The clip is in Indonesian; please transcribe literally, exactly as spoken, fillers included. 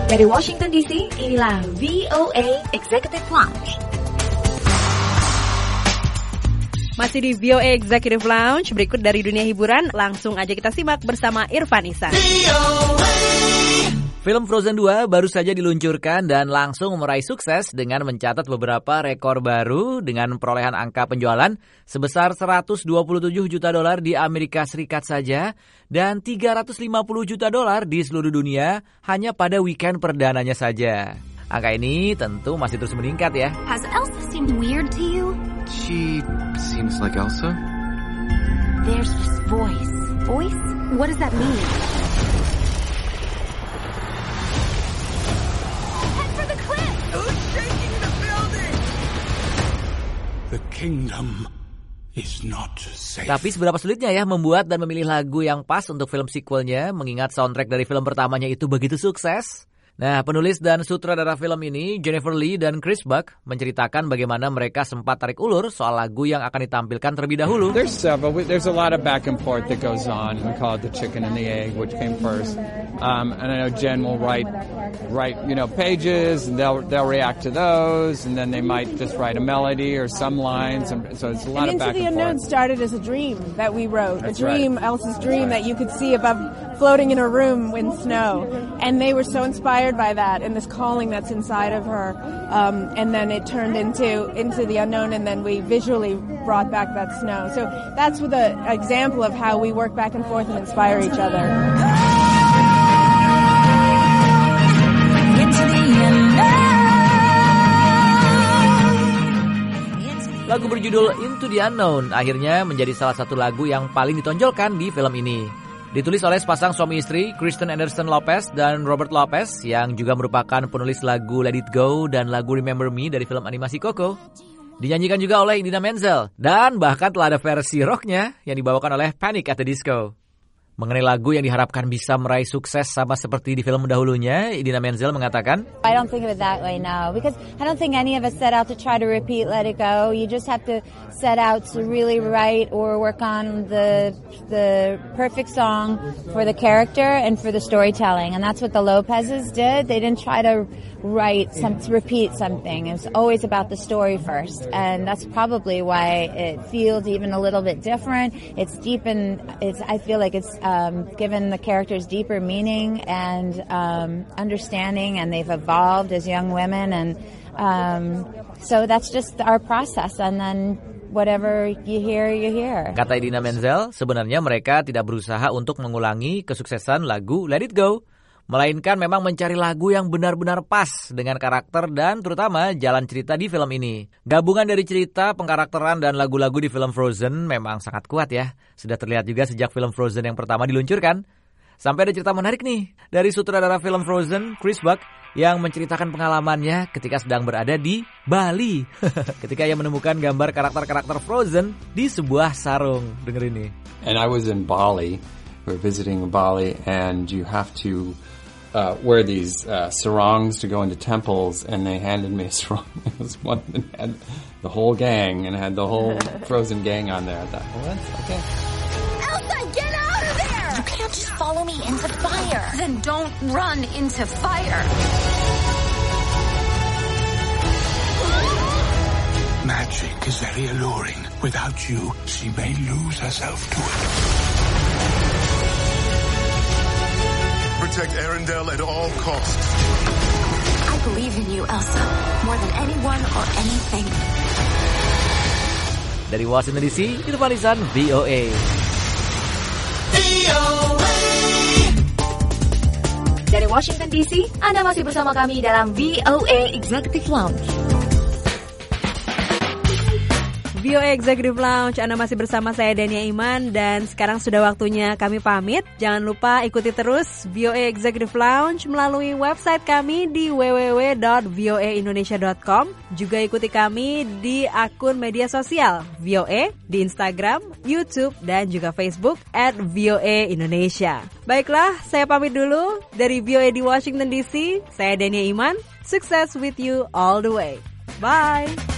Dari Washington D C, inilah V O A Executive Lounge. Masih di V O A Executive Lounge, berikut dari dunia hiburan, langsung aja kita simak bersama Irfan Ihsan. Film Frozen dua baru saja diluncurkan dan langsung meraih sukses dengan mencatat beberapa rekor baru dengan perolehan angka penjualan sebesar seratus dua puluh tujuh juta dolar di Amerika Serikat saja dan tiga ratus lima puluh juta dolar di seluruh dunia hanya pada weekend perdananya saja. Angka ini tentu masih terus meningkat ya. Has Elsa seemed weird to you? She seems like Elsa. There's this voice. Voice? What does that mean? Head for the cliff! Who's shaking the building? The kingdom is not safe. Tapi seberapa sulitnya ya membuat dan memilih lagu yang pas untuk film sequelnya, mengingat soundtrack dari film pertamanya itu begitu sukses? Nah, penulis dan sutradara film ini, Jennifer Lee dan Chris Buck, menceritakan bagaimana mereka sempat tarik ulur soal lagu yang akan ditampilkan terlebih dahulu. There's several. There's a lot of back and forth that goes on. We call it the chicken and the egg, which came first. Um, and I know Jen will write, write, you know, pages, and they'll they'll react to those, and then they might just write a melody or some lines, and so it's a lot and of back and forth. Into the Unknown started as a dream that we wrote, That's a dream, right. Elsa's dream That's right. that you could see above, floating in a room in snow, and they were so inspired by that and this calling that's inside of her, um, and then it turned into into the unknown, and then we visually brought back that snow. So that's the example of how we work back and forth and inspire each other. Lagu berjudul Into the Unknown akhirnya menjadi salah satu lagu yang paling ditonjolkan di film ini. Ditulis oleh sepasang suami istri, Kristen Anderson Lopez dan Robert Lopez, yang juga merupakan penulis lagu Let It Go dan lagu Remember Me dari film animasi Coco. Dinyanyikan juga oleh Idina Menzel, dan bahkan telah ada versi rocknya yang dibawakan oleh Panic at the Disco. Mengenai lagu yang diharapkan bisa meraih sukses sama seperti di film dahulunya, Idina Menzel mengatakan, I don't think of it that way now, because I don't think any of us set out to try to repeat Let It Go. You just have to set out to really write or work on the the perfect song for the character and for the storytelling, and that's what the Lopez's did. They didn't try to write some to repeat something. It was always about the story first, and that's probably why it feels even a little bit different. It's deep and it's I feel like it's um, given the characters deeper meaning and um, understanding, and they've evolved as young women, and um, so that's just our process, and then whatever you hear, you hear. Kata Idina Menzel, sebenarnya mereka tidak berusaha untuk mengulangi kesuksesan lagu Let It Go, melainkan memang mencari lagu yang benar-benar pas dengan karakter dan terutama jalan cerita di film ini. Gabungan dari cerita, pengkarakteran, dan lagu-lagu di film Frozen memang sangat kuat ya. Sudah terlihat juga sejak film Frozen yang pertama diluncurkan. Sampai ada cerita menarik nih dari sutradara film Frozen, Chris Buck, yang menceritakan pengalamannya ketika sedang berada di Bali. Ketika ia menemukan gambar karakter-karakter Frozen di sebuah sarung. Dengar ini. And I was in Bali. We were visiting Bali, and you have to uh, wear these uh, sarongs to go into temples, and they handed me a sarong. It was one that had the whole gang, and it had the whole Frozen gang on there. I thought, well, that's okay. Elsa, get out of there! You can't just follow me into fire. Then don't run into fire. Magic is very alluring. Without you, she may lose herself to it. Protect Arendelle at all costs. I believe in you, Elsa, more than anyone or anything. Dari Washington D C, Irfan Ihsan, V O A. Dari Washington D C, Anda masih bersama kami dalam V O A Executive Lounge. V O A Executive Lounge, Anda masih bersama saya Dania Iman, dan sekarang sudah waktunya kami pamit. Jangan lupa ikuti terus V O A Executive Lounge melalui website kami di w w w dot v o a indonesia dot com. Juga ikuti kami di akun media sosial V O A di Instagram, YouTube, dan juga Facebook at V O A Indonesia. Baiklah, saya pamit dulu dari V O A di Washington D C. Saya Dania Iman. Success with you all the way. Bye.